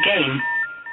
game.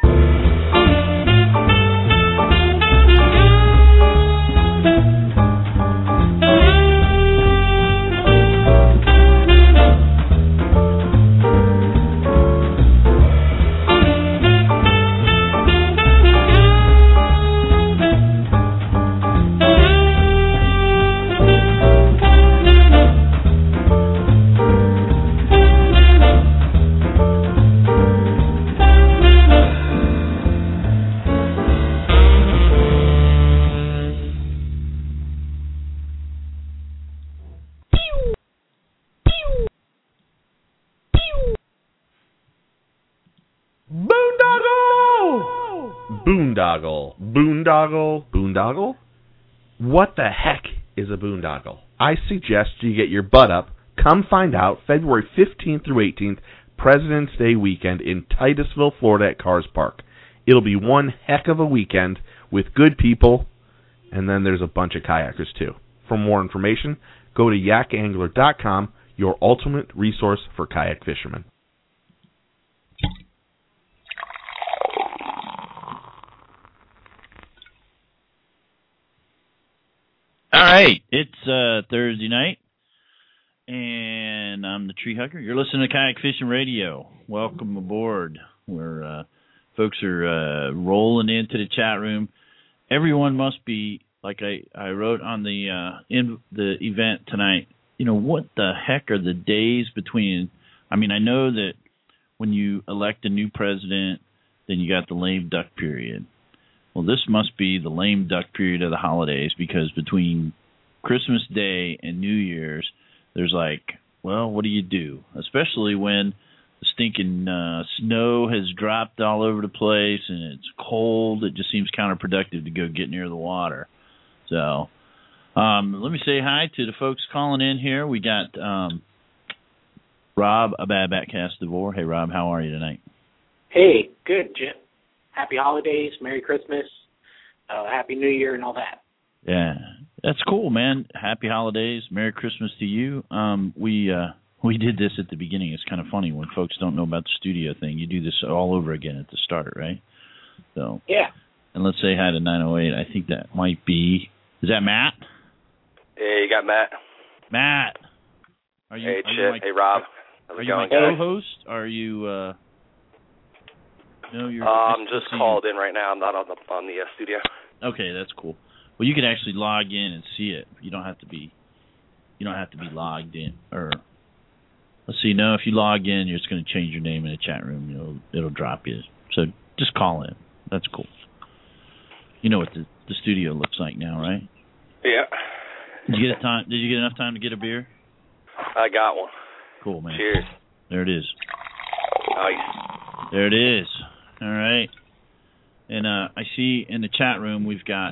Boondoggle? What the heck is a boondoggle? I suggest you get your butt up. Come find out February 15th through 18th, President's Day weekend in Titusville, Florida at Cars Park. It'll be one heck of a weekend with good people, and then there's a bunch of kayakers too. For more information, go to yakangler.com, your ultimate resource for kayak fishermen. All right, it's Thursday night, and I'm the Tree Hugger. You're listening to Kayak Fishing Radio. Welcome aboard, where folks are rolling into the chat room. Everyone must be, like I wrote on the in the event tonight, you know, what the heck are the days between? I mean, I know that when you elect a new president, then you got the lame duck period. Well, this must be the lame duck period of the holidays, because between Christmas Day and New Year's, there's like, well, what do you do? Especially when the stinking snow has dropped all over the place and it's cold. It just seems counterproductive to go get near the water. So let me say hi to the folks calling in here. We got Rob Ababat-Castevore. Hey, Rob, how are you tonight? Hey, good, Jim. Happy holidays, Merry Christmas, Happy New Year, and all that. Yeah, that's cool, man. Happy holidays, Merry Christmas to you. We did this at the beginning. It's kind of funny when folks don't know about the studio thing. You do this all over again at the start, right? So yeah. And let's say hi to 908. I think that might be. Is that Matt? Hey, you got Matt. Matt. Are you? Hey, are you hey, Rob. Are you my co-host? Are you? No, you're. I'm just called in right now. I'm not on the studio. Okay, that's cool. Well, you can actually log in and see it. You don't have to be logged in. Or let's see. No, if you log in, you're just going to change your name in the chat room. It'll drop you. So just call in. That's cool. You know what the studio looks like now, right? Yeah. Did you get enough time to get a beer? I got one. Cool, man. Cheers. There it is. Nice. There it is. All right. And I see in the chat room we've got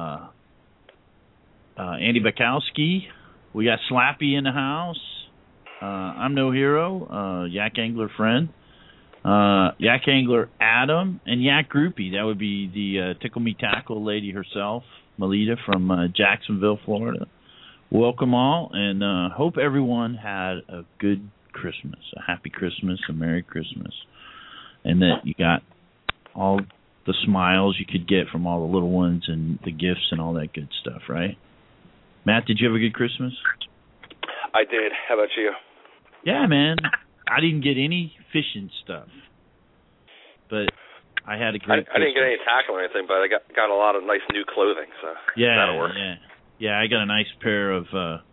Andy Bukowski. We got Slappy in the house. I'm No Hero, Yak Angler friend. Yak Angler Adam, and Yak Groupie. That would be the Tickle Me Tackle lady herself, Melita from Jacksonville, Florida. Welcome all, and hope everyone had a good Christmas, a happy Christmas, a Merry Christmas, and that you got all the smiles you could get from all the little ones and the gifts and all that good stuff, right? Matt, did you have a good Christmas? I did. How about you? Yeah, man. I didn't get any fishing stuff, but I had a great Christmas. I didn't get any tackle or anything, but I got a lot of nice new clothing, so that'll work. Yeah, I got a nice pair of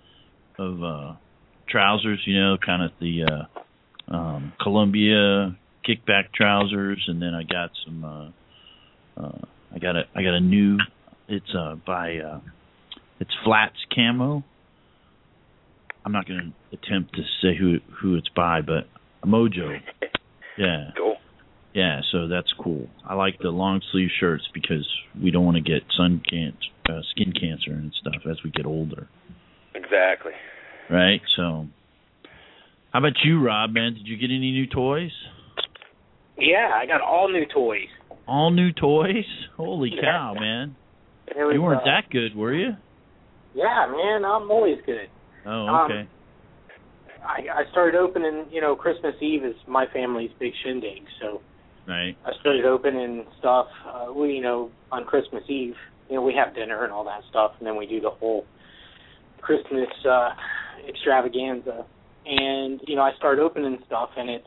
trousers, you know, kind of the Columbia kickback trousers, and then I got some I got a new, it's it's Flats Camo. I'm not going to attempt to say who it's by, but Mojo. Yeah. Cool. Yeah, so that's cool. I like the long sleeve shirts because we don't want to get skin cancer and stuff as we get older. Exactly. Right? So, how about you, Rob, man? Did you get any new toys? Yeah, I got all new toys. All new toys? Holy cow, man. You weren't that good, were you? Yeah, man, I'm always good. Oh, okay. I started opening, Christmas Eve is my family's big shindig, so Right. I started opening stuff. We, on Christmas Eve, we have dinner and all that stuff, and then we do the whole Christmas extravaganza. And I started opening stuff, and it's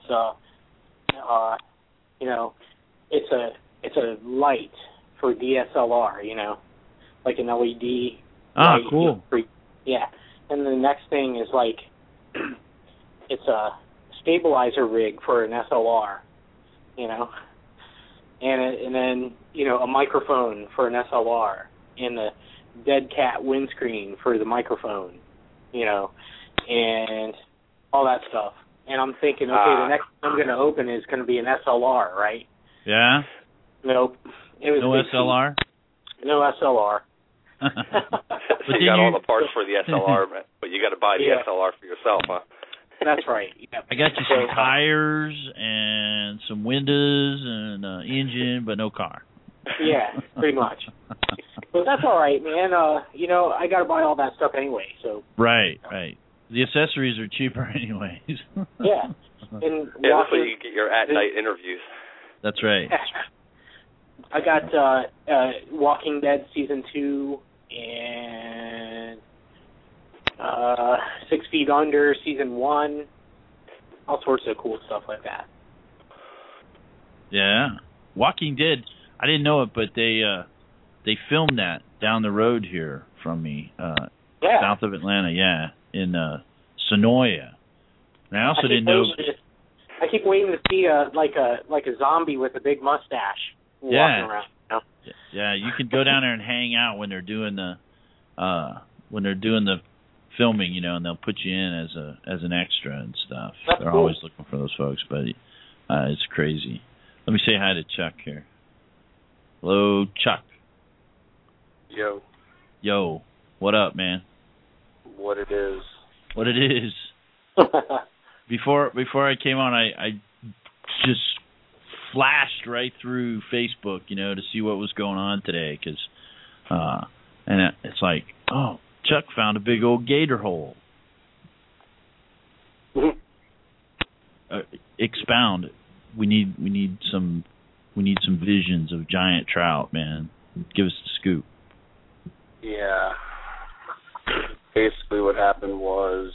it's a light for DSLR, like an LED. Ah, light, cool. Yeah. And the next thing is like it's a stabilizer rig for an SLR, and then a microphone for an SLR, and the dead cat windscreen for the microphone, and all that stuff. And I'm thinking, okay, the next thing I'm going to open is going to be an SLR, right? Yeah. Nope. It was no SLR. No SLR. So you got all the parts for the SLR, but you got to buy the SLR for yourself, huh? That's right. Yep. I got you some tires and some windows and engine, but no car. Yeah, pretty much. But that's all right, man. I got to buy all that stuff anyway. So. Right. The accessories are cheaper anyways. Yeah. And that's where you get your at-night interviews. That's right. I got Walking Dead Season 2 and 6 Feet Under Season 1. All sorts of cool stuff like that. Yeah. Walking Dead, I didn't know it, but they filmed that down the road here from me, south of Atlanta, in Sonoya. And I also didn't know. I keep waiting to see like a zombie with a big mustache walking around. Yeah, you can go down there and hang out when they're doing the filming, and they'll put you in as an extra and stuff. They're cool. Always looking for those folks, but it's crazy. Let me say hi to Chuck here. Hello, Chuck. Yo, what up, man? What it is. Before I came on, I just flashed right through Facebook, to see what was going on today, and it's like, oh, Chuck found a big old gator hole. Expound. We need some visions of giant trout, man. Give us the scoop. Yeah. Basically, what happened was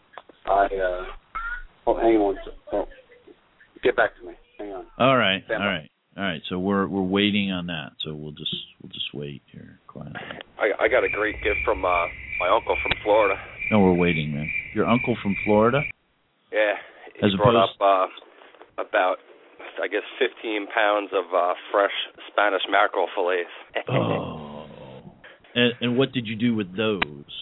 hang on. Get back to me. Hang on. All right. So we're waiting on that. So we'll just wait here quietly. I got a great gift from my uncle from Florida. No, we're waiting, man. Your uncle from Florida? Yeah. He brought up about, I guess, 15 pounds of fresh Spanish mackerel fillets. Oh. And what did you do with those?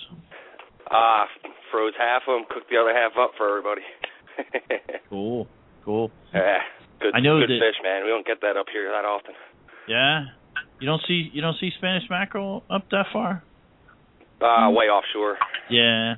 Froze half of them, cooked the other half up for everybody. Cool. Yeah, good that, fish, man. We don't get that up here that often. Yeah, you don't see Spanish mackerel up that far. Way offshore. Yeah.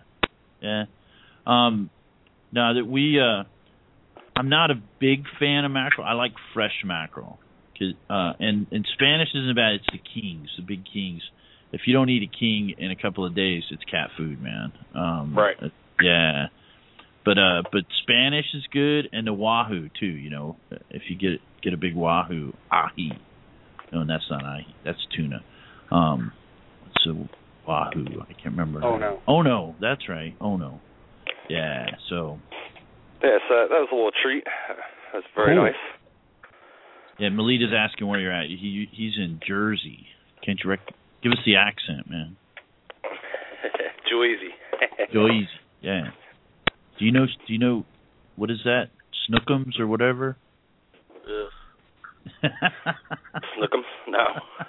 No, that we. I'm not a big fan of mackerel. I like fresh mackerel. And Spanish isn't bad. It's the kings, the big kings. If you don't eat a king in a couple of days, it's cat food, man. Right. Yeah. But Spanish is good, and the wahoo too. If you get a big wahoo, ahi. No, and that's not ahi. That's tuna. So wahoo. I can't remember. Oh no. That's right. Oh no. Yeah. So. Yeah. So that was a little treat. That's very nice. Yeah. Melita's asking where you're at. He's in Jersey. Can't you give us the accent, man? Jersey. Yeah. Do you know what is that? Snookums or whatever? Snookums? No.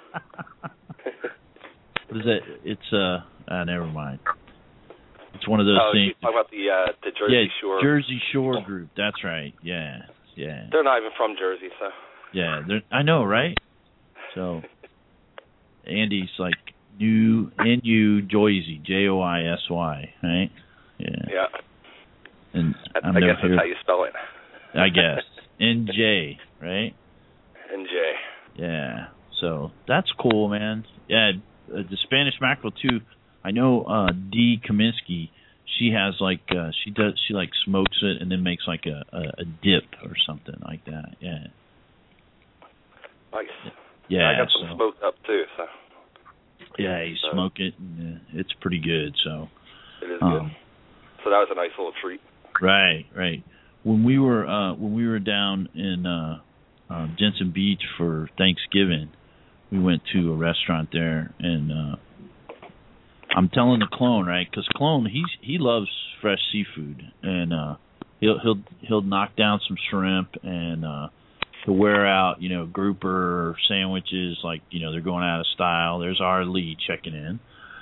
What is that? It's never mind. It's one of those things. Talk about the Jersey Shore. Jersey Shore group. That's right. Yeah. They're not even from Jersey, so. Yeah, I know, right? So Andy's like N-U Joysy, Joysy, right? Yeah. And I guess that's how you spell it. I guess. N-J, right? N-J. Yeah. So that's cool, man. Yeah, the Spanish mackerel too. I know Dee Kaminsky. She has she smokes it and then makes like a dip or something like that. Yeah. Nice. Yeah. I got some smoked up too. So. Yeah, you smoke it, and it's pretty good. So. It is good. So that was a nice little treat. Right. When we were down in Jensen Beach for Thanksgiving, we went to a restaurant there, and I'm telling the Clone, right? Because Clone, he loves fresh seafood, and he'll knock down some shrimp, and he'll wear out grouper sandwiches like they're going out of style. There's our lead checking in,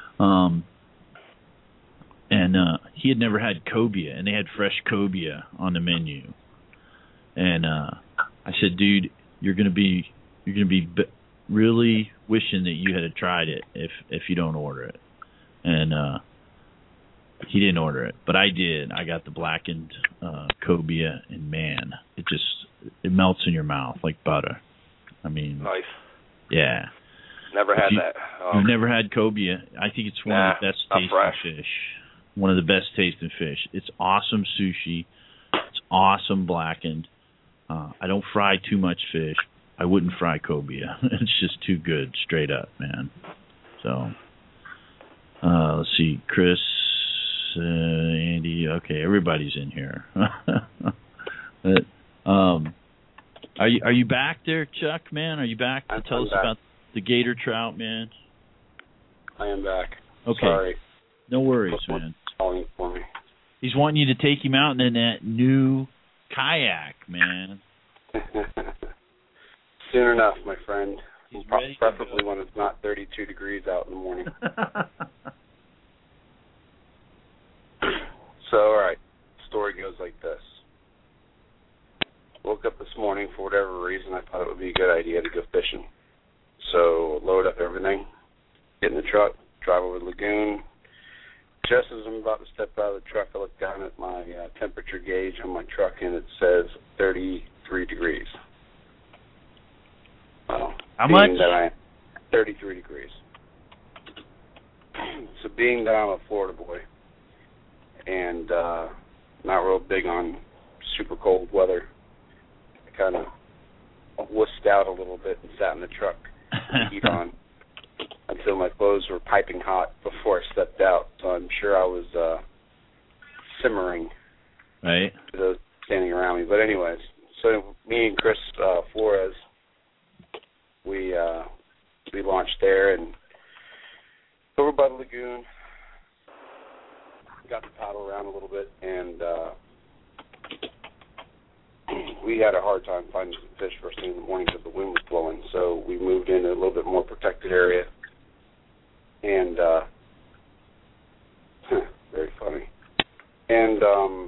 and he had never had cobia, and they had fresh cobia on the menu, and I said, dude, you're gonna be really wishing that you had tried it if you don't order it. And he didn't order it, but I did. I got the blackened cobia, and man, it melts in your mouth like butter. I mean, nice. Yeah. Never had that. You've never had cobia? I think it's one of the best tasting fish. One of the best tasting fish. It's awesome sushi. It's awesome blackened. I don't fry too much fish. I wouldn't fry cobia. It's just too good, straight up, man. So. Let's see, Chris, Andy. Okay, everybody's in here. Are you back there, Chuck? Man, are you back to tell us about the gator trout, man? I am back. Okay. Sorry. No worries, man. Calling for me. He's wanting you to take him out in that new kayak, man. Soon enough, my friend. He's ready. Preferably when it's not 32 degrees out in the morning. So, all right. Story goes like this. Woke up this morning, for whatever reason, I thought it would be a good idea to go fishing. So, load up everything, get in the truck, drive over the lagoon. Just as I'm about to step out of the truck, I look down at my temperature gauge on my truck, and it says 33 degrees. How much? 33 degrees. So being that I'm a Florida boy and not real big on super cold weather, I kind of wussed out a little bit and sat in the truck with the heat on until my clothes were piping hot before I stepped out. So I'm sure I was simmering right to those standing around me. But anyways, so me and Chris Flores, we launched there and over by the lagoon, got to paddle around a little bit, and we had a hard time finding some fish first thing in the morning because the wind was blowing. So we moved into a little bit more protected area, and very funny. And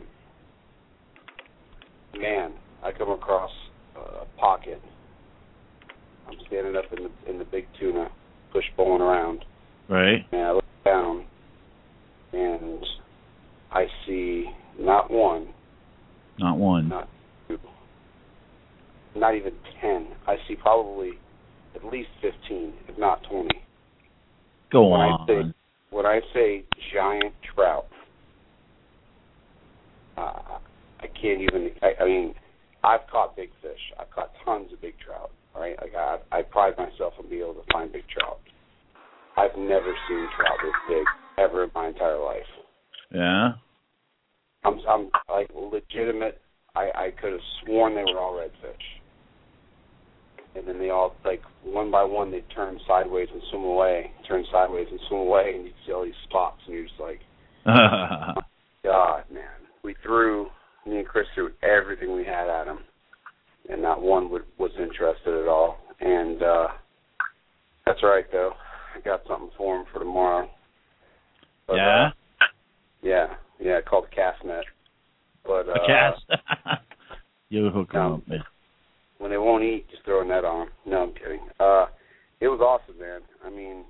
man, I come across a pocket. I'm standing up in the big tuna, push bowling around. Right. And I look down, and I see not one. Not two. Not even 10. I see probably at least 15, if not 20. Go on. When I say giant trout, I can't even. I mean, I've caught big fish. I've caught tons of big trout. Right? Like I pride myself on being able to find big trout. I've never seen trout this big ever in my entire life. Yeah. I'm like legitimate. I could have sworn they were all redfish. And then they all, like, one by one, they'd turn sideways and swim away, and you'd see all these spots, and you're just like, oh, God, man. Me and Chris threw everything we had at them, and not one was interested at all. And that's right, though. I got something for him for tomorrow. But, yeah, called a cast net. But, a cast? You'll hook them up, man. When they won't eat, just throw a net on them. No, I'm kidding. It was awesome, man. I mean,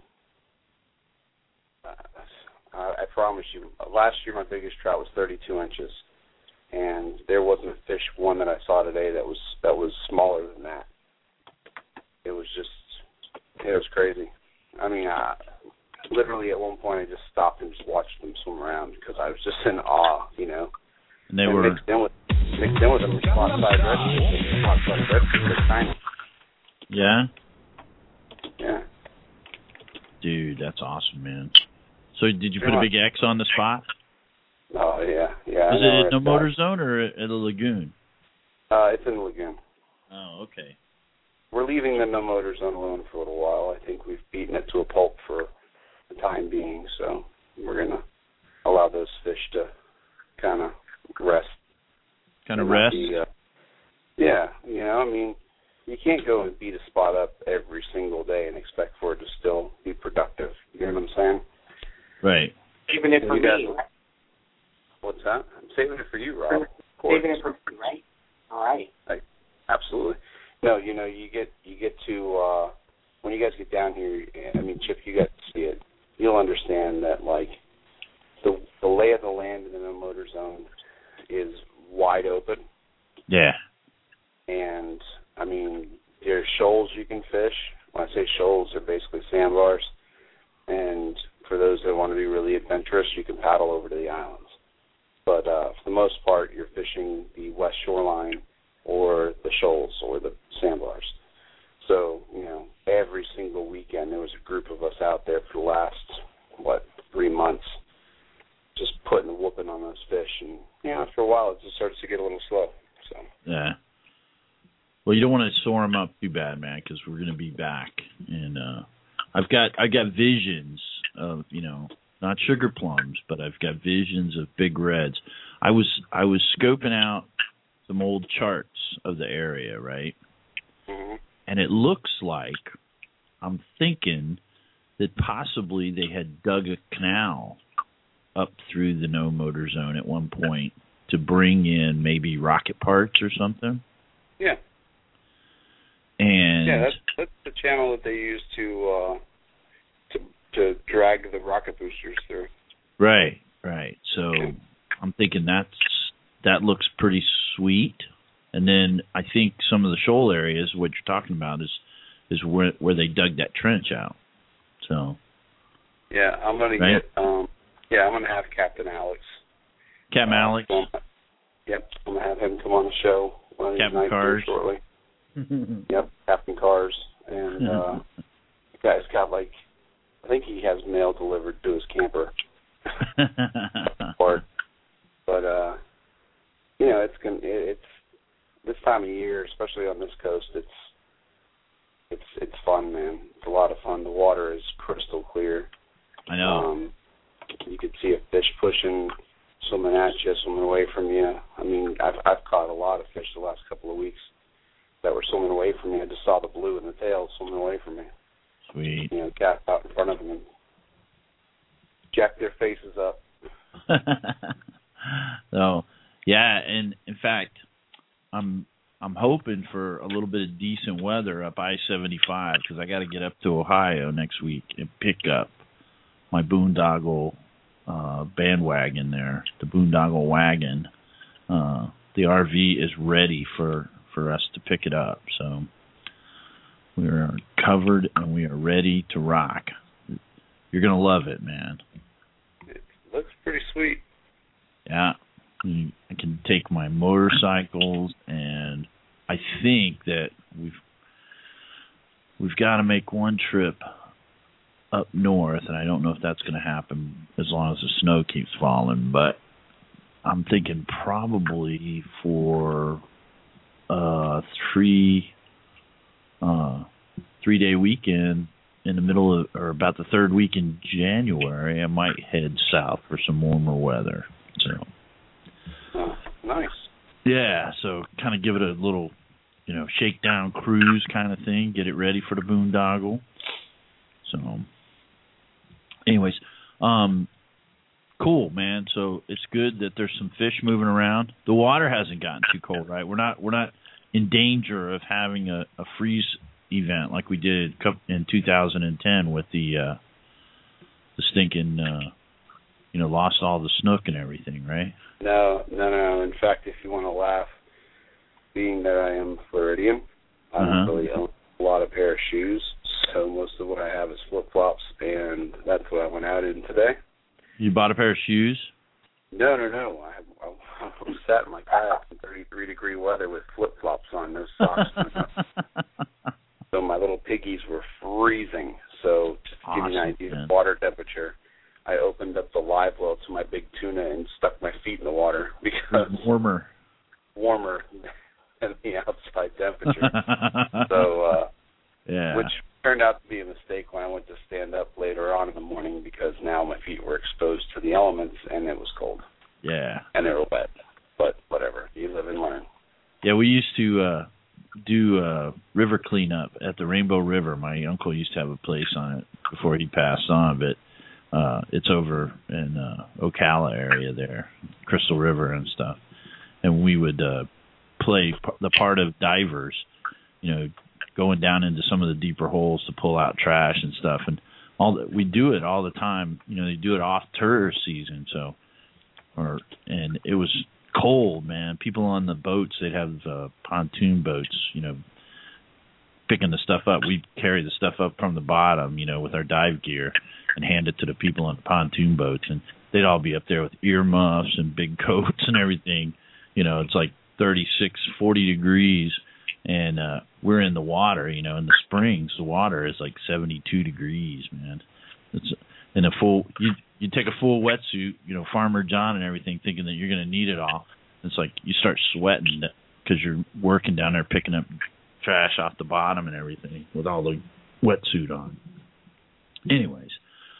I promise you, last year my biggest trout was 32 inches, and there wasn't a fish, one that I saw today that was smaller than that. It was crazy. I mean, literally at one point I just stopped and just watched them swim around because I was just in awe, you know. And they were mixed in with them spot-side redfish. They're tiny. Yeah? Yeah. Dude, that's awesome, man. So did you put a big X on the spot? Oh, yeah. Yeah. Is it in the motor zone or at the lagoon? It's in the lagoon. Oh, okay. We're leaving the no motor zone alone for a little while. I think we've beaten it to a pulp for the time being, so we're going to allow those fish to kind of rest. Kind of rest? Yeah. You know, I mean, you can't go and beat a spot up every single day and expect for it to still be productive. You know what I'm saying? Right. Saving it for me, right? What's that? I'm saving it for you, Rob. Saving it for me, right? All right. Absolutely. No, you know, you get to when you guys get down here. I mean, Chip, you got to see it. You'll understand that, like, the lay of the land in the no motor zone is wide open. Yeah. And I mean, there's shoals you can fish. When I say shoals, they're basically sandbars. And for those that want to be really adventurous, you can paddle over to the islands. But for the most part, you're fishing the west shoreline or the shoals or the sandbars. So, you know, every single weekend there was a group of us out there for the last, 3 months, just putting a whooping on those fish. And, you know, after a while it just starts to get a little slow. So. Yeah. Well, you don't want to soar them up too bad, man, because we're going to be back. And I've got visions of, you know, not sugar plums, but I've got visions of big reds. I was scoping out some old charts of the area, right? Mm-hmm. And it looks like, I'm thinking that possibly they had dug a canal up through the no motor zone at one point to bring in maybe rocket parts or something. Yeah. And yeah, that's the channel that they use to drag the rocket boosters through. Right. So I'm thinking that looks pretty sweet. And then I think some of the shoal areas, what you're talking about, is where they dug that trench out. So. Yeah, I'm gonna right? I'm gonna have Captain Alex. Captain Alex. Yep, I'm gonna have him come on the show one of these nights here shortly. Yep, Captain Cars, and the guy's got I think he has mail delivered to his camper. But you know, it's this time of year, especially on this coast. It's fun, man. It's a lot of fun. The water is crystal clear. I know. You could see a fish pushing, swimming at you, swimming away from you. I mean, I've caught a lot of fish the last couple of weeks that were swimming away from me. I just saw the blue in the tail swimming away from me. Sweet. You know, cast out in front of them and jack their faces up. So, yeah, and in fact, I'm hoping for a little bit of decent weather up I-75 because I got to get up to Ohio next week and pick up my boondoggle bandwagon there, the boondoggle wagon. The RV is ready for us to pick it up, so we are covered and we are ready to rock. You're gonna love it, man. It looks pretty sweet. Yeah, I can take my motorcycles, and I think that we've got to make one trip up north, and I don't know if that's going to happen as long as the snow keeps falling, but I'm thinking probably for a 3-day weekend in the middle of, or about the third week in January, I might head south for some warmer weather. So, nice. Yeah, so kind of give it a little, you know, shakedown cruise kind of thing, get it ready for the boondoggle. So, anyways, cool, man. So it's good that there's some fish moving around. The water hasn't gotten too cold, right? We're not in danger of having a freeze event like we did in 2010 with the stinking, lost all the snook and everything, right? No. In fact, if you want to laugh, being that I am Floridian, I don't really own a lot of pair of shoes, so most of what I have is flip-flops, and that's what I went out in today. You bought a pair of shoes? No. I sat in my kayak in 33-degree weather with flip-flops on, no socks. So my little piggies were freezing. So just to give you an idea of water temperature, I opened up the live well to my big tuna and stuck my feet in the water because warmer than the outside temperature. So, which turned out to be a mistake when I went to stand up later on in the morning because now my feet were exposed to the elements and it was cold. Yeah. And they were wet. But whatever. You live and learn. Yeah, we used to do river cleanup at the Rainbow River. My uncle used to have a place on it before he passed on, but it's over in Ocala area there, Crystal River and stuff. And we would play the part of divers, going down into some of the deeper holes to pull out trash and stuff. And we do it all the time. They do it off tourist season, and it was cold, man. People on the boats, they'd have pontoon boats, picking the stuff up. We'd carry the stuff up from the bottom, with our dive gear and hand it to the people on the pontoon boats. And they'd all be up there with earmuffs and big coats and everything. It's like 36, 40 degrees. And we're in the water, in the springs. The water is like 72 degrees, man. It's in a full. You take a full wetsuit, Farmer John and everything, thinking that you're going to need it all. It's like you start sweating because you're working down there picking up trash off the bottom and everything with all the wetsuit on. Anyways,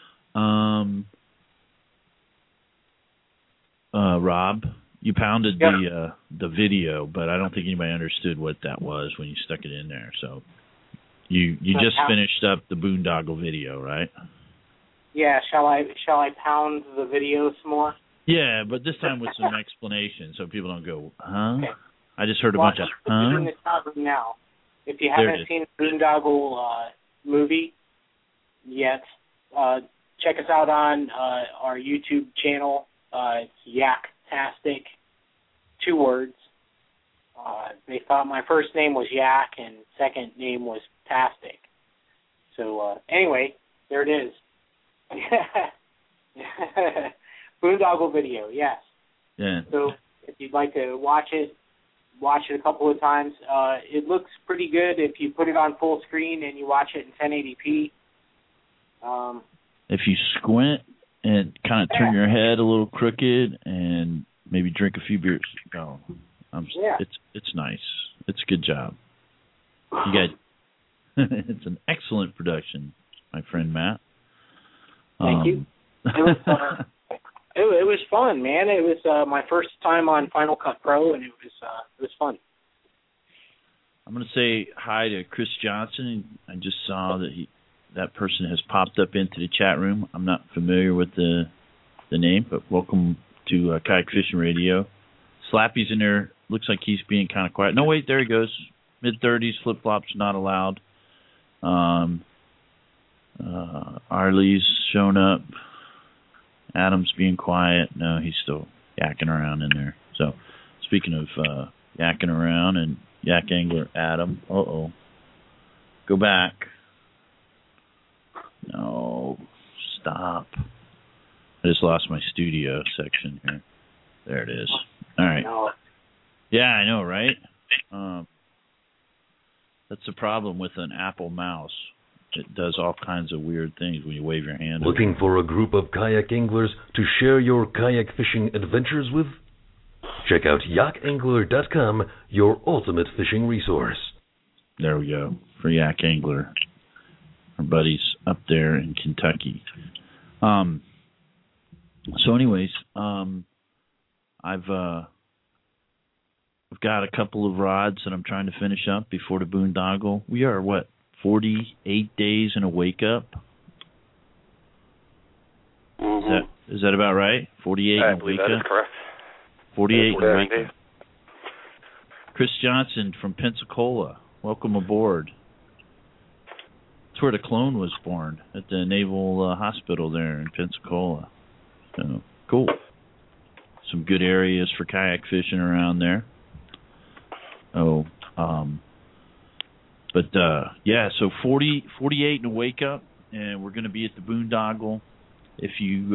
Rob, you pounded the video, but I don't think anybody understood what that was when you stuck it in there. So you just finished up the boondoggle video, right? Yeah, shall I pound the video some more? Yeah, but this time with some explanation so people don't go, huh? Okay. I just heard a bunch of, huh? I'm in the chat room now. If you haven't seen the boondoggle movie yet, check us out on our YouTube channel. It's Yaktastic, 2 words. They thought my first name was Yak and second name was Tastic. So anyway, there it is. Boondoggle video, yes. Yeah. So if you'd like to watch it a couple of times. It looks pretty good if you put it on full screen and you watch it in 1080p. If you squint and kind of turn your head a little crooked and maybe drink a few beers, it's nice. It's a good job. You guys, it's an excellent production, my friend Matt. Thank you. It was fun, man. It was my first time on Final Cut Pro, and it was fun. I'm going to say hi to Chris Johnson. I just saw that that person has popped up into the chat room. I'm not familiar with the name, but welcome to Kayak Fishing Radio. Slappy's in there. Looks like he's being kind of quiet. No, wait, there he goes. Mid-30s, flip-flops not allowed. Arlie's shown up. Adam's being quiet. No, he's still yakking around in there. So, speaking of yakking around and yak angler Adam. Uh-oh. Go back. No. Stop. I just lost my studio section here. There it is. All right. Yeah, I know, right? That's the problem with an Apple mouse. It does all kinds of weird things when you wave your hand. Looking for a group of kayak anglers to share your kayak fishing adventures with? Check out yakangler.com, your ultimate fishing resource. There we go, for Yak Angler. Our buddies up there in Kentucky. So anyways, I've got a couple of rods that I'm trying to finish up before the boondoggle. We are, 48 days in a wake-up? Mm-hmm. Is that about right? 48 in a wake-up? That is correct. 48 in a wake-up. Chris Johnson from Pensacola, welcome aboard. That's where the clone was born, at the Naval Hospital there in Pensacola. So, cool. Some good areas for kayak fishing around there. So 48 in a wake up, and we're going to be at the boondoggle. If you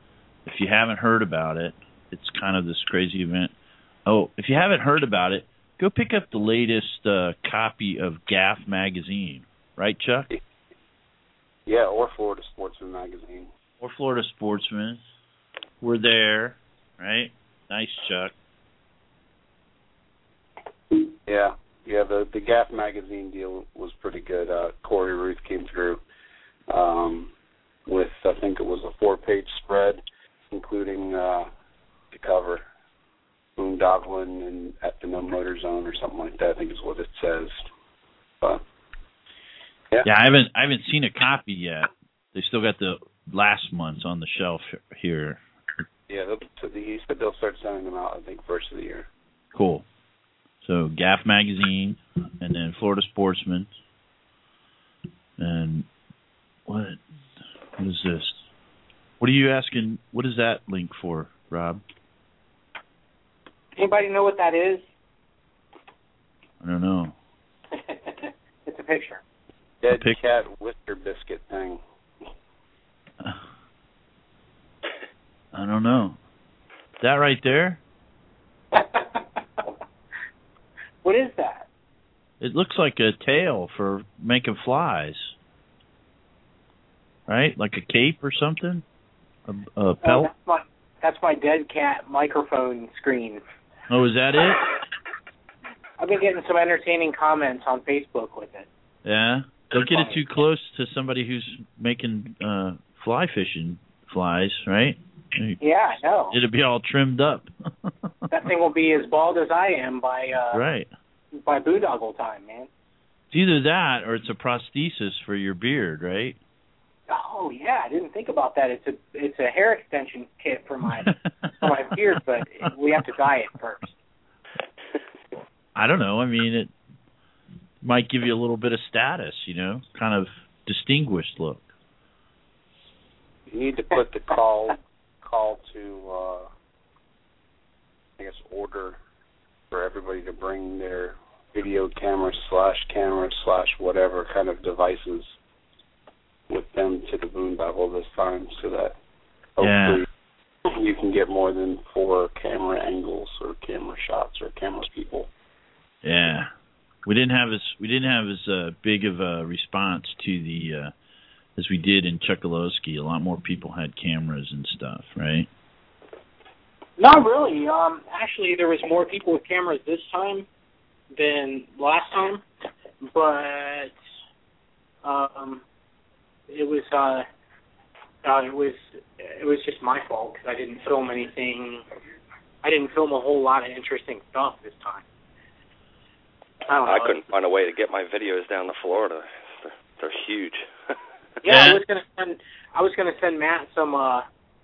haven't heard about it, it's kind of this crazy event. Oh, if you haven't heard about it, Go pick up the latest copy of Gaff magazine, right, Chuck? Yeah, or Florida Sportsman magazine. Or Florida Sportsman. We're there, right? Nice, Chuck. Yeah, the Gaff magazine deal was pretty good. Corey Ruth came through with, I think it was a 4-page spread, including the cover, boondoggling and at the No Motor Zone or something like that, I think is what it says. But yeah, I haven't seen a copy yet. They still got the last month's on the shelf here. Yeah, he said they'll start sending them out, I think, first of the year. Cool. So Gaff magazine, and then Florida Sportsman, and what is this? What are you asking? What is that link for, Rob? Anybody know what that is? I don't know. It's a picture. Dead cat whisker biscuit thing. I don't know. That right there? What is that? It looks like a tail for making flies. Right? Like a cape or something? A pelt? Oh, that's my dead cat microphone screen. Oh, is that it? I've been getting some entertaining comments on Facebook with it. Yeah? Don't get it too close to somebody who's making fly fishing flies, right? Yeah, I know. It'll be all trimmed up. That thing will be as bald as I am by boondoggle time, man. It's either that or it's a prosthesis for your beard, right? Oh yeah, I didn't think about that. It's a hair extension kit for my beard, but we have to dye it first. I don't know. I mean, it might give you a little bit of status, kind of distinguished look. You need to put the call to, I guess, order for everybody to bring their video camera / whatever kind of devices with them to the boondoggle this time, so that hopefully you can get more than 4 camera angles or camera shots or camera people. Yeah, we didn't have as big of a response to the as we did in Chokoloskee. A lot more people had cameras and stuff, right? Not really. Actually, there was more people with cameras this time than last time, but it was just my fault because I didn't film anything. I didn't film a whole lot of interesting stuff this time. I couldn't find a way to get my videos down to Florida. They're huge. Yeah, I was gonna send Matt some a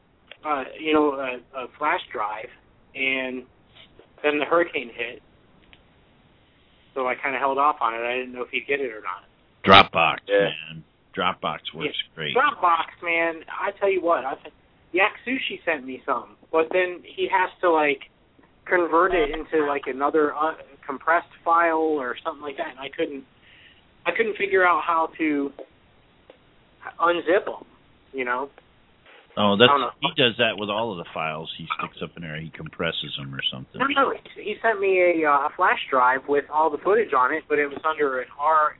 flash drive, and then the hurricane hit, so I kind of held off on it. I didn't know if he'd get it or not. Dropbox, man. Dropbox works great. Dropbox, man. I tell you what, Yak Sushi sent me some, but then he has to convert it into another compressed file or something like that, and I couldn't figure out how to unzip them, Oh, he does that with all of the files he sticks up in there. He compresses them or something. No, he sent me a flash drive with all the footage on it, but it was under an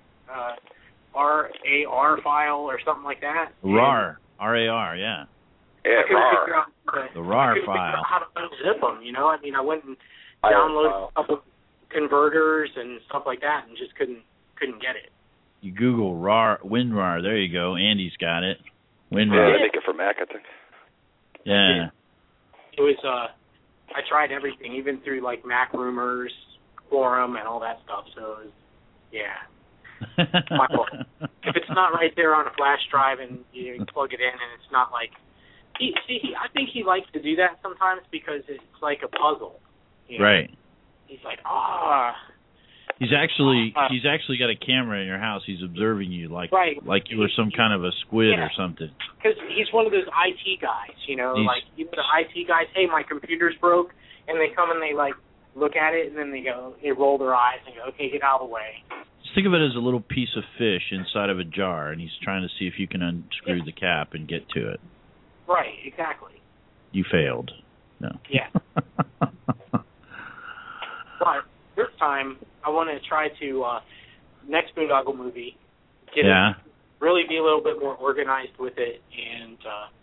RAR file or something like that. RAR, R-A-R, yeah. Yeah, RAR. The RAR file. file. I couldn't figure out how to unzip them, I mean, I went and downloaded a couple converters and stuff like that and just couldn't get it. You Google RAR, WinRAR, there you go. Andy's got it. WinRAR. Yeah, they make it for Mac, I think. Yeah. It was, I tried everything, even through Mac Rumors, Forum, and all that stuff, so it was, yeah. My fault. If it's not right there on a flash drive and you plug it in and it's not I think he likes to do that sometimes because it's like a puzzle. Right. He's like, He's actually got a camera in your house. He's observing you like you were some kind of a squid or something. Because he's one of those IT guys, the IT guys. Hey, my computer's broke, and they come and they look at it and then they roll their eyes and go, okay, get out of the way. Just think of it as a little piece of fish inside of a jar, and he's trying to see if you can unscrew the cap and get to it. Right, exactly. You failed. No. Yeah. But this time time, I want to try to next Boondoggle movie really be a little bit more organized with it, and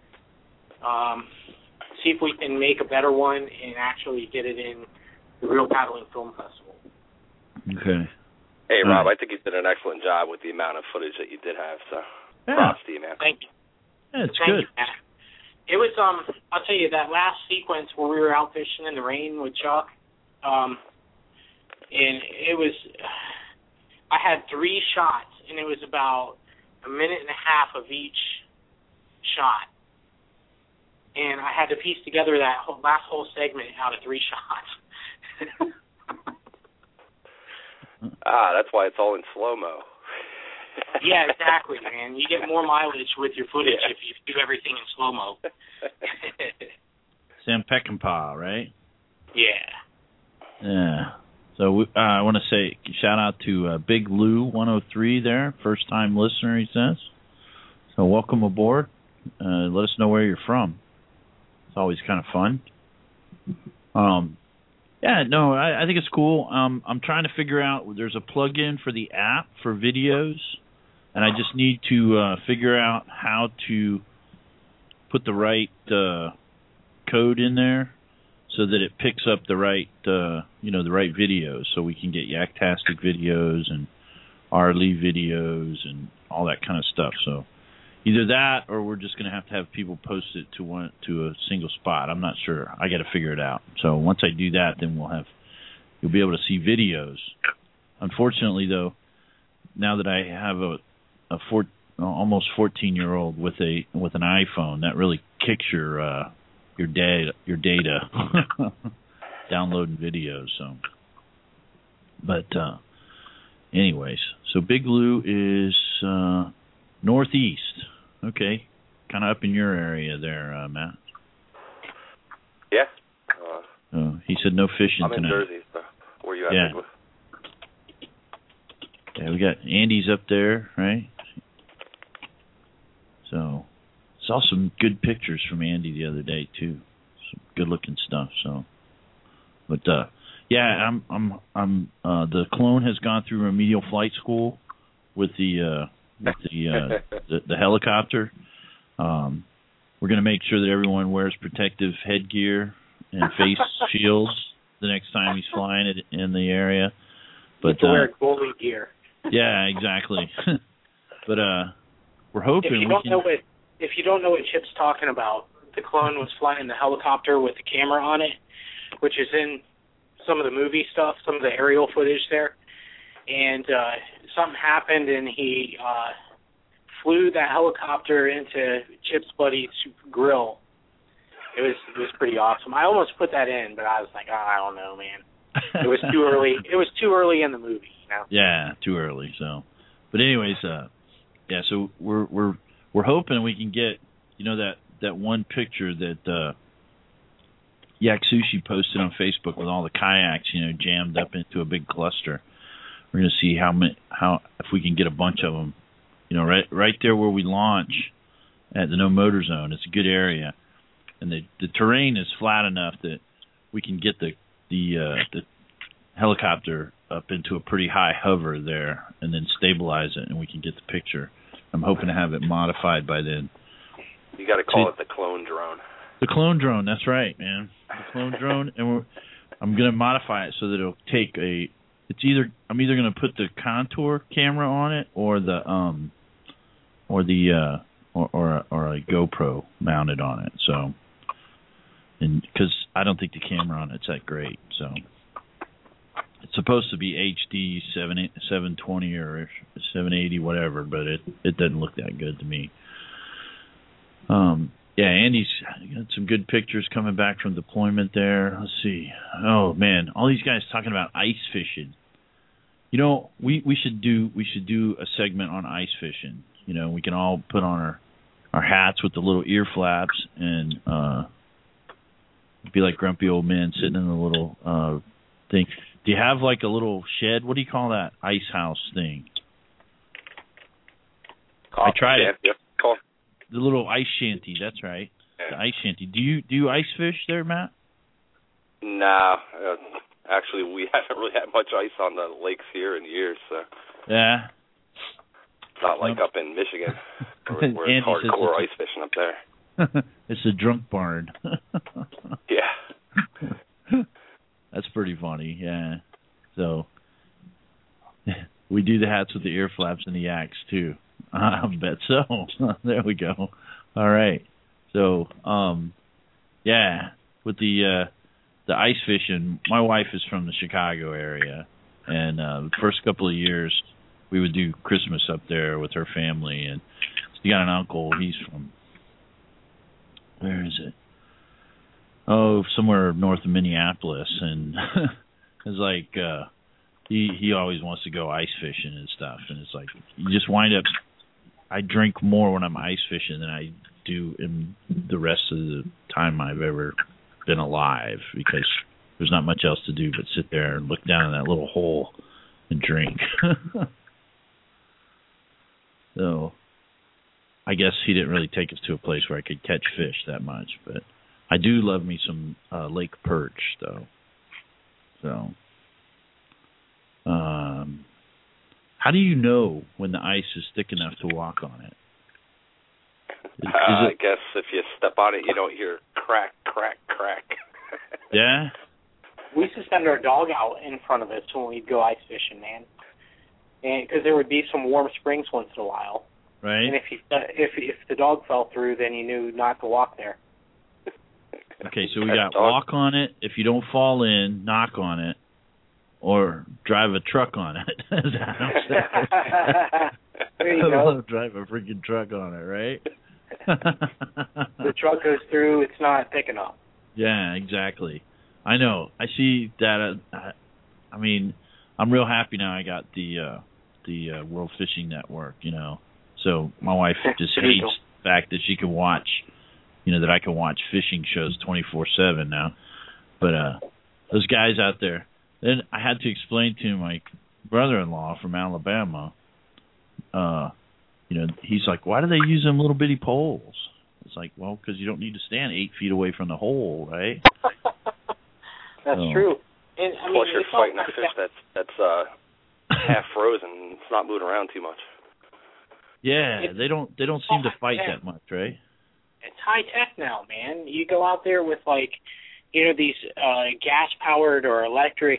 see if we can make a better one and actually get it in the Real Paddling Film Festival. Okay. Hey, Rob, I think you did an excellent job with the amount of footage that you did have, so props to you, man. Thank you. Yeah, it's good. You, Matt. It was, I'll tell you, that last sequence where we were out fishing in the rain with Chuck, and it was, I had 3 shots, and it was about a minute and a half of each shot. And I had to piece together that last whole segment out of 3 shots. That's why it's all in slow-mo. Yeah, exactly, man. You get more mileage with your footage if you do everything in slow-mo. Sam Peckinpah, right? Yeah. Yeah. So I want to say shout out to Big Lou 103 there, first-time listener, he says. So welcome aboard. Let us know where you're from. It's always kind of fun. Yeah, no, I think it's cool. I'm trying to figure out, there's a plug-in for the app for videos, and I just need to figure out how to put the right code in there so that it picks up the right, the right videos, so we can get Yaktastic videos and Arlie videos and all that kind of stuff. So either that, or we're just going to have people post it to a single spot. I'm not sure. I got to figure it out. So once I do that, then you'll be able to see videos. Unfortunately, though, now that I have almost 14-year-old with an iPhone, that really kicks your data downloading videos. So, but anyways, so Big Lou is northeast. Okay, kind of up in your area there, Matt. Yeah. He said no fishing tonight. I'm in Jersey, so where you at? Yeah. Yeah, we got Andy's up there, right? So saw some good pictures from Andy the other day too. Some good-looking stuff. So, but yeah, I'm the clone has gone through remedial flight school with the helicopter. We're going to make sure that everyone wears protective headgear and face shields the next time he's flying it in the area. But to wear goalie gear. Yeah, exactly. But we're hoping if you don't know what Chip's talking about, the clone was flying the helicopter with the camera on it, which is in some of the movie stuff, some of the aerial footage there. And something happened, and he flew that helicopter into Chip's buddy's grill. It was pretty awesome. I almost put that in, but I was like, I don't know, man. It was too early. It was too early in the movie, you know. Yeah, too early. So, but anyways, yeah. So we're hoping we can get, that one picture that Yak Sushi posted on Facebook with all the kayaks, jammed up into a big cluster. We're going to see how if we can get a bunch of them, right there where we launch at the No Motor Zone. It's a good area, and the terrain is flat enough that we can get the helicopter up into a pretty high hover there, and then stabilize it, and we can get the picture. I'm hoping to have it modified by then. You got to call it the clone drone. The clone drone, that's right, man. The clone drone, and I'm going to modify it so that it'll take I'm either going to put the contour camera on it or a GoPro mounted on it. So, and because I don't think the camera on it's that great, so it's supposed to be HD 720 or 780, whatever, but it doesn't look that good to me. Yeah, Andy's got some good pictures coming back from deployment there. Let's see. Oh man, all these guys talking about ice fishing. We should do a segment on ice fishing. We can all put on our hats with the little ear flaps and be like grumpy old men sitting in the little thing. Do you have like a little shed? What do you call that ice house thing? I tried it. Yeah. Cool. The little ice shanty. That's right. Yeah. The ice shanty. Do you ice fish there, Matt? No. Actually, we haven't really had much ice on the lakes here in years, so. Yeah. It's not like up in Michigan, where it's hardcore ice fishing up there. It's a drunk barn. Yeah. That's pretty funny, yeah. So, we do the hats with the ear flaps and the yaks, too. I bet so. There we go. All right. So, yeah, with the ice fishing, my wife is from the Chicago area, and the first couple of years, we would do Christmas up there with her family, and she got an uncle. He's from, where is it? Oh, somewhere north of Minneapolis, and it's like he always wants to go ice fishing and stuff, and it's like you just wind up. I drink more when I'm ice fishing than I do in the rest of the time I've ever been alive, because there's not much else to do but sit there and look down in that little hole and drink. So I guess he didn't really take us to a place where I could catch fish that much, but I do love me some lake perch, though. So, how do you know when the ice is thick enough to walk on it? I guess if you step on it, you don't hear crack, crack, crack. Yeah? We used to send our dog out in front of us when we'd go ice fishing, man. And because there would be some warm springs once in a while. Right. And if the dog fell through, then you knew not to walk there. Okay, so we got walk on it. If you don't fall in, knock on it, or drive a truck on it. There you go. Drive a freaking truck on it, right? The truck goes through, it's not thick enough. Yeah, exactly. I know. I see that. I mean, I'm real happy now I got the World Fishing Network, you know. So my wife just hates the fact that she can watch, that I can watch fishing shows 24/7 now. But those guys out there, then I had to explain to my brother-in-law from Alabama, he's like, why do they use them little bitty poles? It's like, well, because you don't need to stand 8 feet away from the hole, right? That's true. And, I mean, plus, you're fighting a fish that's half frozen. It's not moving around too much. Yeah, they don't seem to fight that much, right? It's high tech now, man. You go out there with these gas powered or electric,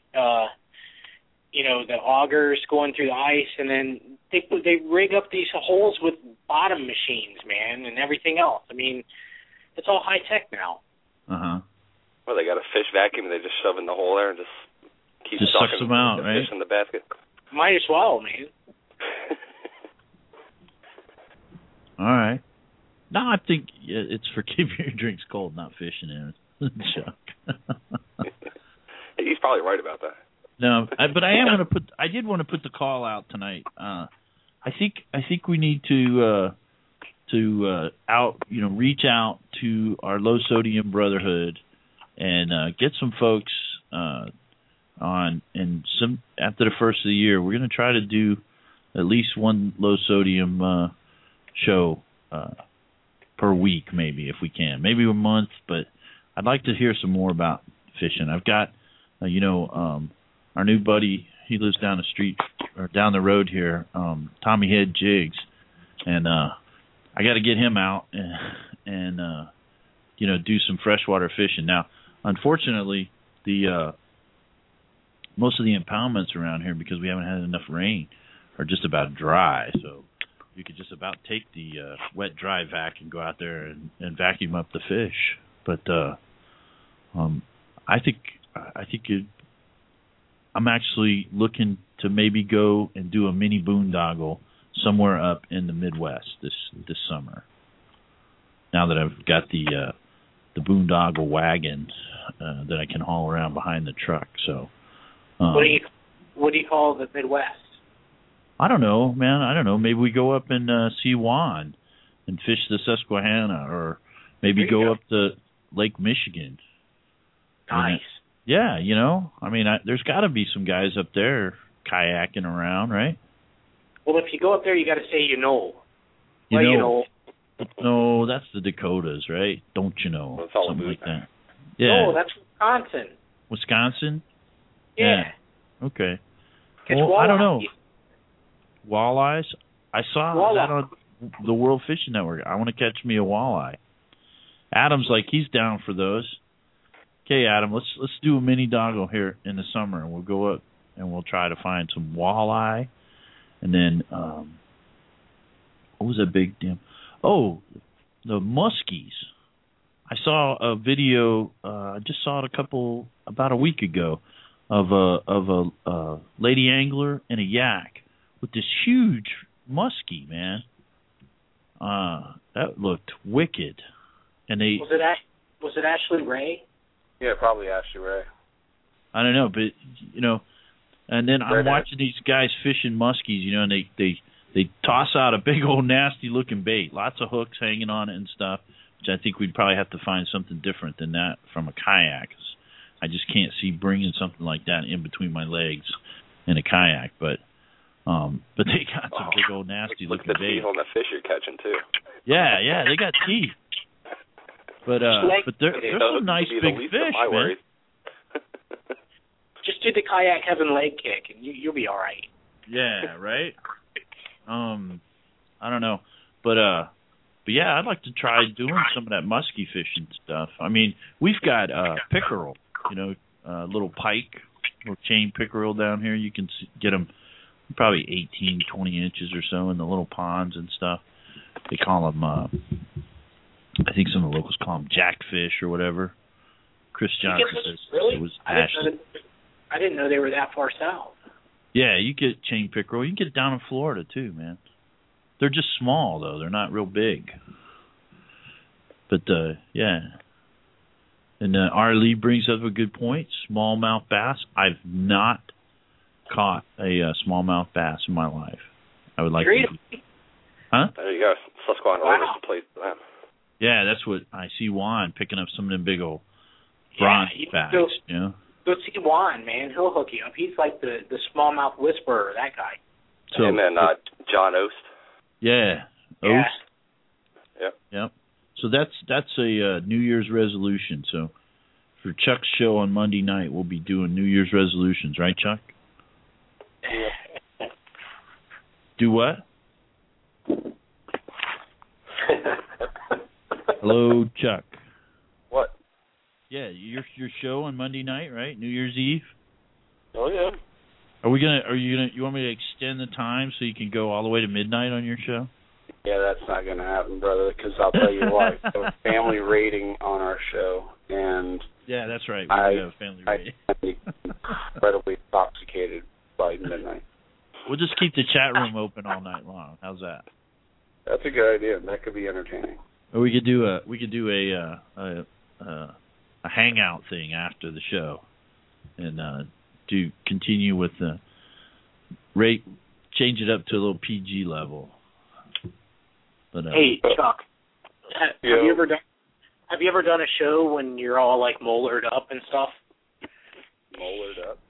the augers going through the ice, and then they rig up these holes with bottom machines, man, and everything else. I mean, it's all high tech now. Well, they got a fish vacuum, and they just shove in the hole there and just keep sucks them out, the right? fish in the basket. Might as well, man. All right. No, I think it's for keeping your drinks cold, not fishing in it. Chuck. He's probably right about that. No, but I am going to put. I did want to put the call out tonight. I think we need to reach out to our Low Sodium Brotherhood and get some folks on. And some after the first of the year, we're going to try to do at least one low sodium show per week, maybe, if we can. Maybe a month, but I'd like to hear some more about fishing. I've got, our new buddy, he lives down the street, or down the road here, Tommy Head Jigs, and I got to get him out and do some freshwater fishing. Now, unfortunately, most of the impoundments around here, because we haven't had enough rain, are just about dry, so you could just about take the wet dry vac and go out there and vacuum up the fish. But I think I'm actually looking to maybe go and do a mini boondoggle somewhere up in the Midwest this summer. Now that I've got the boondoggle wagon that I can haul around behind the truck. So what do you call the Midwest? I don't know, man. I don't know. Maybe we go up and see Juan and fish the Susquehanna, or maybe go up to Lake Michigan. Nice. Yeah, I mean, there's got to be some guys up there kayaking around, right? Well, if you go up there, you got to say You know. No, that's the Dakotas, right? Don't you know? Well, something like that. Yeah. No, that's Wisconsin. Wisconsin? Yeah. Okay. Catch well, walleye. I don't know. Walleyes? I saw that on the World Fishing Network. I want to catch me a walleye. Adam's like, he's down for those. Okay, Adam, let's do a mini doggo here in the summer, and we'll go up and we'll try to find some walleye. And then, what was that big damn? Oh, the muskies. I saw a video. I just saw it about a week ago, of a lady angler and a yak with this huge muskie, man. That looked wicked. And they was it Ashley Ray? Yeah, probably Ashley Ray. I don't know, but and then I'm watching these guys fishing muskies, and they toss out a big old nasty looking bait, lots of hooks hanging on it and stuff, which I think we'd probably have to find something different than that from a kayak. I just can't see bringing something like that in between my legs in a kayak, but they got some big old nasty looking bait. Look at the teeth on the fish you're catching too. Yeah, they got teeth. But they're some nice big fish, man. Just do the kayak heaven leg kick, and you'll be all right. Yeah, right. I don't know, but yeah, I'd like to try doing some of that musky fishing stuff. I mean, we've got pickerel, little pike, little chain pickerel down here. You can get them probably 18, 20 inches or so in the little ponds and stuff. They call them, I think some of the locals call them jackfish or whatever. Chris Johnson says it was Ashley. I didn't know they were that far south. Yeah, you get chain pickerel. You can get it down in Florida too, man. They're just small though. They're not real big. But yeah. And R. Lee brings up a good point. Smallmouth bass. I've not caught a smallmouth bass in my life. I would like to. Huh? There you go. Susquehanna River's the place for them. Yeah, that's what I see. Juan picking up some of them big old bronze bass. Go see Juan, man. He'll hook you up. He's like the smallmouth whisperer, that guy. So, and then John Oast. Yeah. Oast. Yep. So that's a New Year's resolution. So for Chuck's show on Monday night, we'll be doing New Year's resolutions, right, Chuck? Do what? Hello, Chuck. What? Yeah, your show on Monday night, right? New Year's Eve. Oh yeah. You want me to extend the time so you can go all the way to midnight on your show? Yeah, that's not going to happen, brother, because I'll tell you why. We have a family rating on our show, and... Yeah, that's right. We have a family rating. I'm incredibly intoxicated by midnight. We'll just keep the chat room open all night long. How's that? That's a good idea. That could be entertaining. Or we could do a hangout thing after the show, and continue with the rate, change it up to a little PG level. But, hey, Chuck, have you ever done a show when you're all like mollered up and stuff? Mollered up?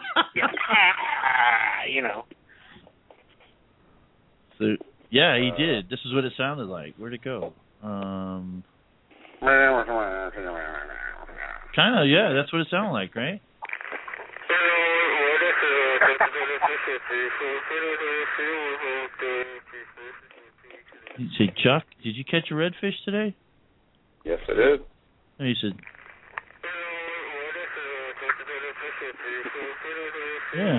So yeah, he did. This is what it sounded like. Where'd it go? Kind of, yeah. That's what it sounded like, right? You say, Chuck, did you catch a redfish today? Yes, I did. And he said, yeah.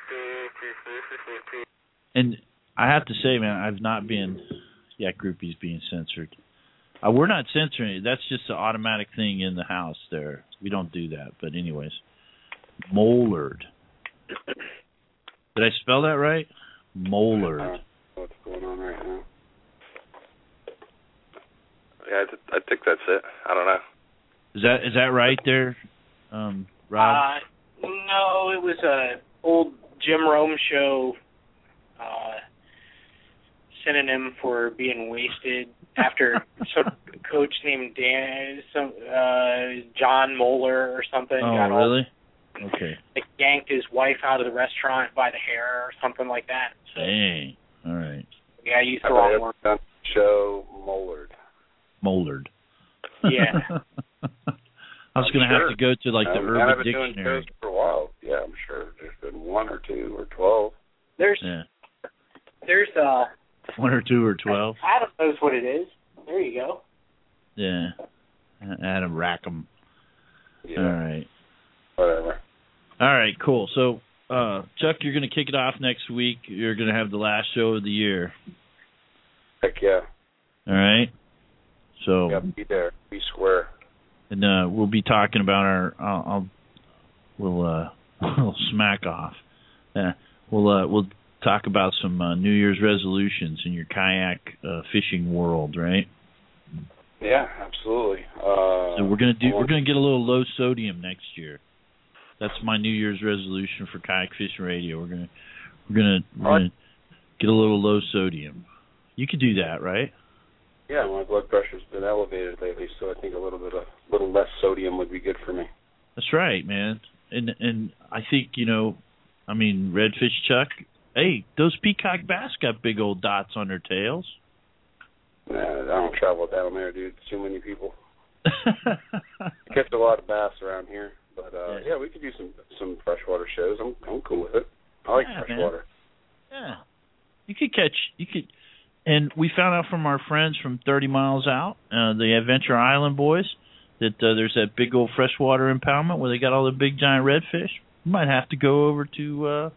And I have to say, man, I've not been, groupies being censored. We're not censoring it. That's just an automatic thing in the house there. We don't do that. But anyways, mollered. Did I spell that right? Mollered. What's going on right now? Yeah, I think that's it. I don't know. Is that right there, Rob? No, it was a old Jim Rome show synonym for being wasted after some coach named John Moeller or something. Oh, really? Okay. Yanked his wife out of the restaurant by the hair or something like that. So, dang. All right. Yeah, I used the wrong word. Done show mollered. Mollered. Yeah. I was going to have to go to the Urban Dictionary. Been doing shows for a while. Yeah, I'm 1 or 2 or 12. There's 1 or 2 or 12. Adam knows what it is. There you go. Yeah. Adam Rackham. Yeah. All right. Whatever. All right, cool. So, Chuck, you're going to kick it off next week. You're going to have the last show of the year. Heck yeah. All right. So. Yeah, be there. Be square. And we'll be talking about we'll smack off. We'll talk about some New Year's resolutions in your kayak fishing world, right? Yeah, absolutely. So we're gonna get a little low sodium next year. That's my New Year's resolution for Kayak Fishing Radio. We're gonna get a little low sodium. You could do that, right? Yeah, my blood pressure's been elevated lately, so I think a little less sodium would be good for me. That's right, man. And I think, redfish, Chuck, hey, those peacock bass got big old dots on their tails. Nah, I don't travel down there, dude. It's too many people. I catch a lot of bass around here, but yeah, we could do some freshwater shows. I'm cool with it. I like freshwater. Yeah, you could, and we found out from our friends from 30 miles out, the Adventure Island boys, that there's that big old freshwater impoundment where they got all the big giant redfish. We might have to go over to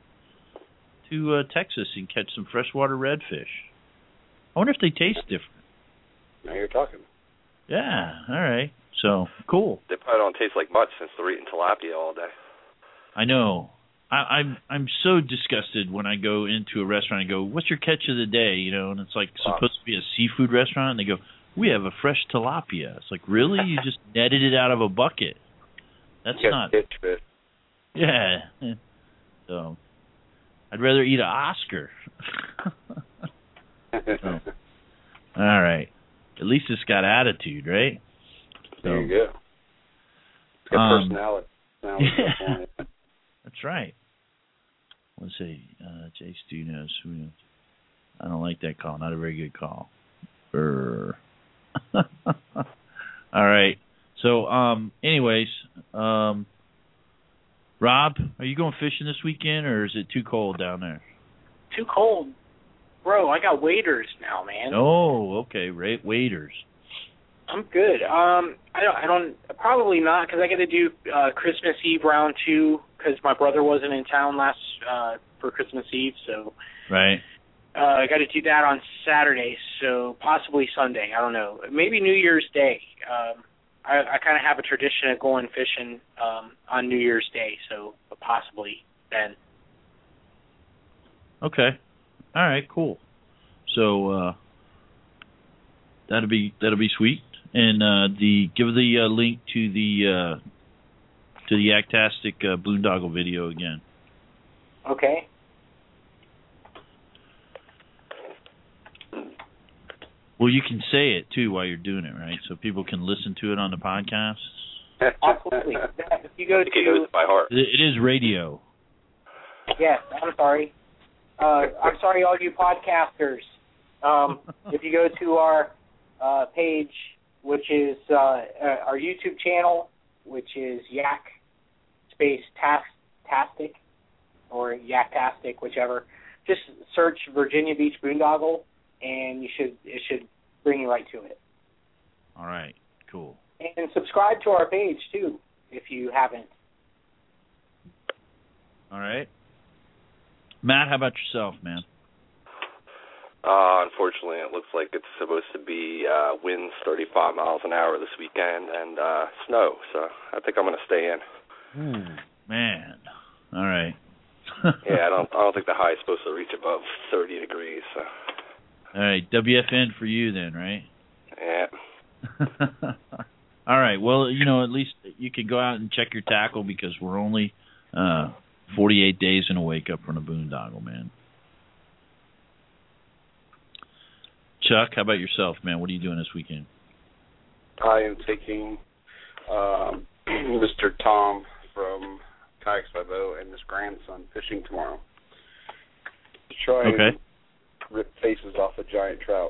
Texas and catch some freshwater redfish. I wonder if they taste different. Now you're talking. Yeah, all right. So, cool. They probably don't taste like much since they're eating tilapia all day. I know. I'm so disgusted when I go into a restaurant and go, what's your catch of the day? And it's like supposed to be a seafood restaurant, and they go, we have a fresh tilapia. It's like, really? You just netted it out of a bucket. That's not... Fish. Yeah. So, I'd rather eat an Oscar. So, all right. At least it's got attitude, right? There you go. It's got personality. Yeah. That's right. Let's see. Jay Stu knows. I don't like that call. Not a very good call. All right. So, anyways, Rob, are you going fishing this weekend, or is it too cold down there? Too cold. Bro, I got waders now, man. Oh, okay. Waders. I'm good. I don't probably not, because I got to do Christmas Eve round 2 because my brother wasn't in town last for Christmas Eve, so right. I got to do that on Saturday, so possibly Sunday. I don't know. Maybe New Year's Day. I kind of have a tradition of going fishing on New Year's Day, so possibly then. Okay. All right. Cool. So that'll be sweet. And give the link to the Yaktastic boondoggle video again. Okay. Well, you can say it too while you're doing it, right? So people can listen to it on the podcast. Absolutely. If you go to by heart. It is radio. Yes, I'm sorry. I'm sorry, all you podcasters. If you go to our page, which is our YouTube channel, which is Yak space Tastic or Yaktastic, whichever. Just search Virginia Beach Boondoggle, and it should bring you right to it. All right, cool. And subscribe to our page too, if you haven't. All right, Matt, how about yourself, man? Unfortunately, it looks like it's supposed to be winds 35 miles an hour this weekend and snow, so I think I'm going to stay in. Ooh, man. All right. Yeah, I don't think the high is supposed to reach above 30 degrees. So. All right, WFN for you then, right? Yeah. All right. Well, at least you can go out and check your tackle because we're only 48 days in a wake up from the boondoggle, man. Chuck, how about yourself, man? What are you doing this weekend? I am taking Mr. Tom from Kayaks by Bo and his grandson fishing tomorrow to try and rip faces off a giant trout.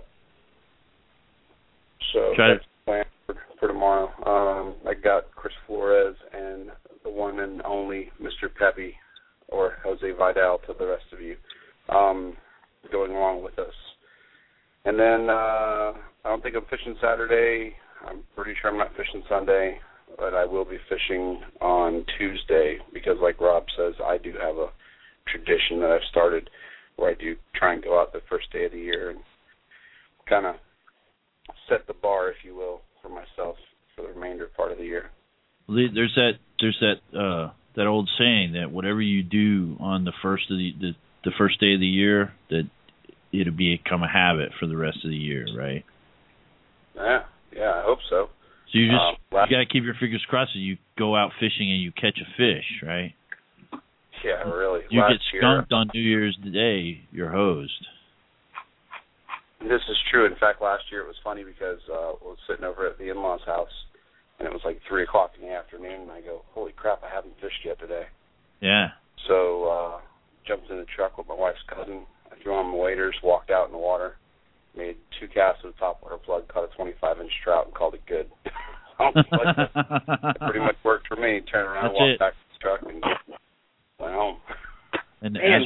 So that's the plan for tomorrow. I got Chris Flores and the one and only Mr. Pepe, or Jose to the rest of you going along with us. And then I don't think I'm fishing Saturday. I'm pretty sure I'm not fishing Sunday, but I will be fishing on Tuesday because, like Rob says, I do have a tradition that I've started where I do try and go out the first day of the year and kind of set the bar, if you will, for myself for the remainder part of the year. There's that old saying that whatever you do on the first of the first day of the year, that it'll become a habit for the rest of the year, right? Yeah, I hope so. So you got to keep your fingers crossed that you go out fishing and you catch a fish, right? Yeah, really. You get skunked on New Year's Day, you're hosed. This is true. In fact, last year it was funny because I was sitting over at the in-laws' house, and it was like 3 o'clock in the afternoon, and I go, holy crap, I haven't fished yet today. Yeah. So jumped in the truck with my wife's cousin. I threw on my waders, walked out in the water, made 2 casts with a topwater plug, caught a 25-inch trout, and called it good. It pretty much worked for me. Turned around, walked back to the truck, and went home. And as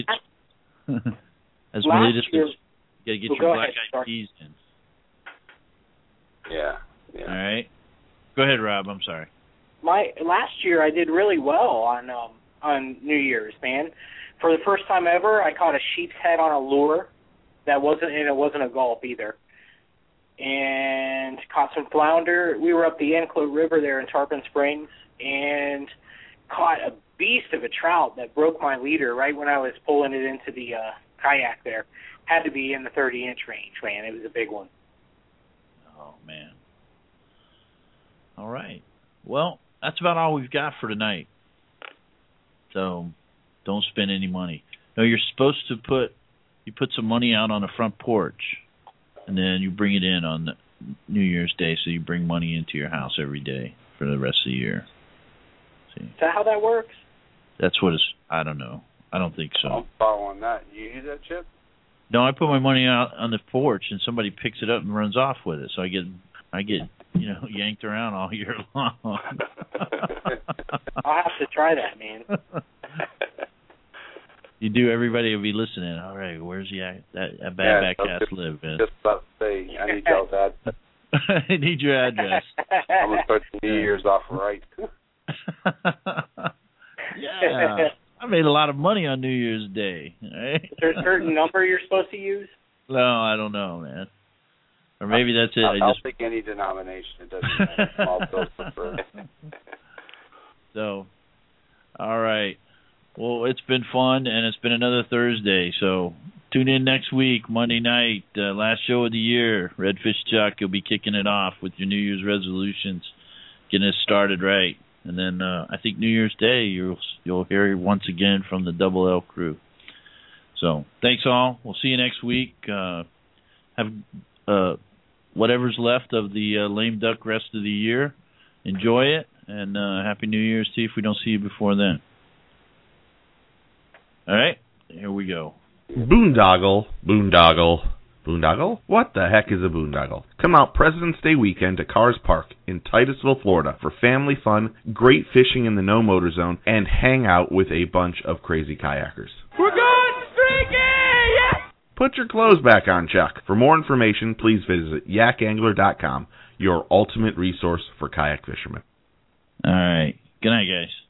Melita says, you got to get your black-eyed peas in. Yeah. All right. Go ahead, Rob. I'm sorry. Last year I did really well on New Year's, man. For the first time ever, I caught a sheep's head on a lure. It wasn't a gulp either. And caught some flounder. We were up the Anclote River there in Tarpon Springs and caught a beast of a trout that broke my leader right when I was pulling it into the kayak there. Had to be in the 30-inch range, man. It was a big one. Oh, man. All right. Well, that's about all we've got for tonight. So don't spend any money. No, you're supposed to put some money out on the front porch, and then you bring it in on New Year's Day, so you bring money into your house every day for the rest of the year. See? Is that how that works? That's what it's... I don't know. I don't think so. I'm following that. You use that, Chip? No, I put my money out on the porch, and somebody picks it up and runs off with it. So I get yanked around all year long. I'll have to try that, man. You do, everybody will be listening. All right, where's that bad cast live, man? Just about to say, I need y'all's address. I need your address. I'm going to start the New Year's off right. Yeah. I made a lot of money on New Year's Day. Right? Is there a certain number you're supposed to use? No, I don't know, man. Or maybe that's it. I'll take any denomination. It doesn't matter. Small bills preferred. So, all right. Well, it's been fun, and it's been another Thursday. So tune in next week, Monday night, last show of the year. Redfish Chuck, you'll be kicking it off with your New Year's resolutions, getting us started right. And then I think New Year's Day, you'll hear once again from the Double L crew. So thanks all. We'll see you next week. Have whatever's left of the lame duck rest of the year. Enjoy it, and Happy New Year's to you if we don't see you before then. All right, here we go. Boondoggle. Boondoggle? What the heck is a boondoggle? Come out President's Day weekend to Cars Park in Titusville, Florida for family fun, great fishing in the no motor zone, and hang out with a bunch of crazy kayakers. We're going streaking! Yeah! Put your clothes back on, Chuck. For more information, please visit yakangler.com, your ultimate resource for kayak fishermen. All right. Good night, guys.